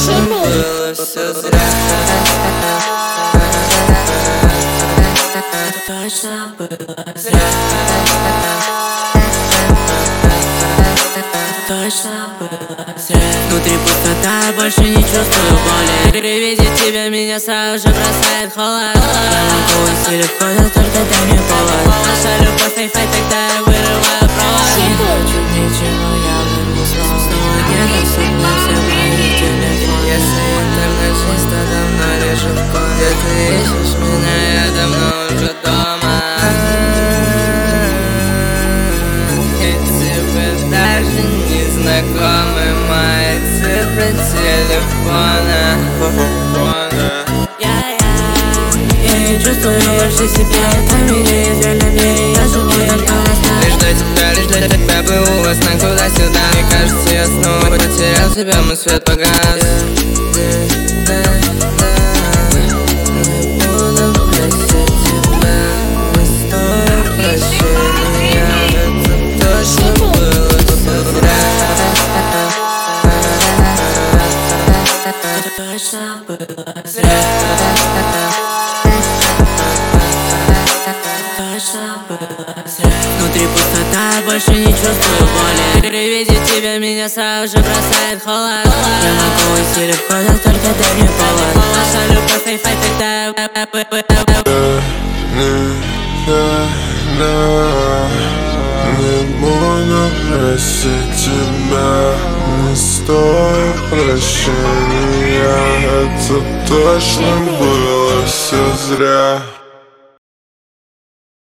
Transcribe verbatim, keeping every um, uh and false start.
точно было все зря. Точно было зря. Точно было зря. Внутри пустота, больше не чувствую боли. При виде тебя меня сразу же бросает холод. Я могу уйти легко, да только дай мне повод. Наша любовь фейфай, тогда я вырываю провод. Не хочу ничего, я вернусь снова. Где-то сотни все мои телефоны. Если интернет жизнь, то давно лежит в коме. Где ты ищешь меня, я давно уже дома. И тебе даже не знакомы мои цифры телефона. Я не чувствую больше себя, это меня из реального мира. Я живу только во снах. Лишь для тебя, лишь для тебя плыву во снах туда-сюда. Мне кажется, я снова потерял себя, мой свет погас. Точно было зря. Точно было зря. Внутри пустота, больше не чувствую боли. При виде тебя меня сразу же бросает холод. Я могу уйти легко, да только дай мне повод. Наша любовь фейфай, тогда не буду просить тебя, не стоит прощения. Это точно было все зря.